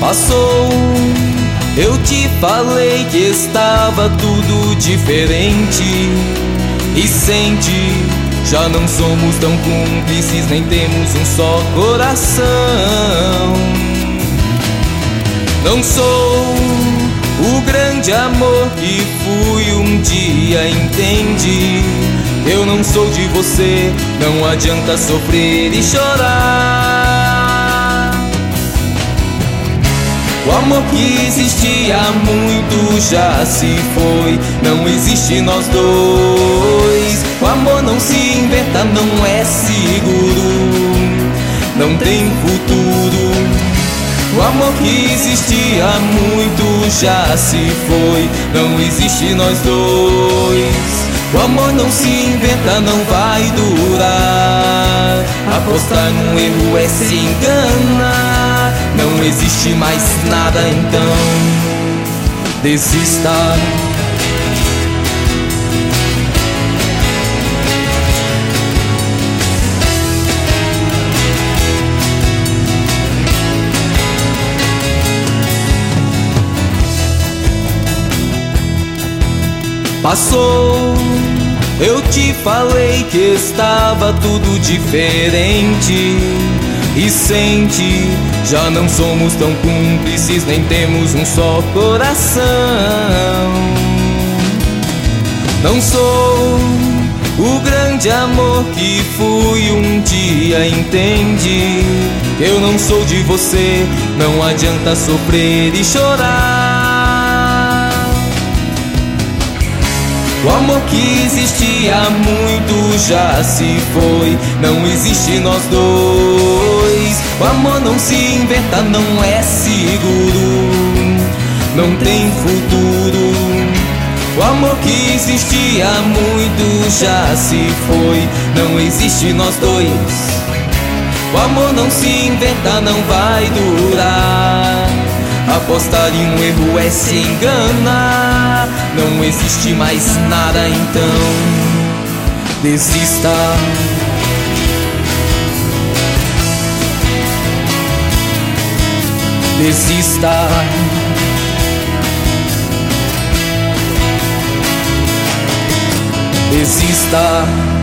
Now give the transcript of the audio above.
Passou, eu te falei que estava tudo diferente. E sente, já não somos tão cúmplices, nem temos um só coração. Não sou o grande amor que fui um dia, entende? Eu não sou de você, não adianta sofrer e chorar. O amor que existia há muito já se foi, não existe nós dois. O amor não se inventa, não é seguro, não tem futuro. O amor que existia há muito já se foi, não existe nós dois. O amor não se inventa, não vai durar. Apostar num erro é se enganar. Não existe mais nada, então desista. Passou, eu te falei que estava tudo diferente. E sente, já não somos tão cúmplices, nem temos um só coração. Não sou o grande amor que fui um dia, entende? Eu não sou de você, não adianta sofrer e chorar. O amor que existia há muito já se foi, não existe nós dois. O amor não se inventa, não é seguro, não tem futuro. O amor que existia há muito já se foi, não existe nós dois. O amor não se inventa, não vai durar. Apostar em um erro é se enganar. Não existe mais nada, então desista. Desista. Desista.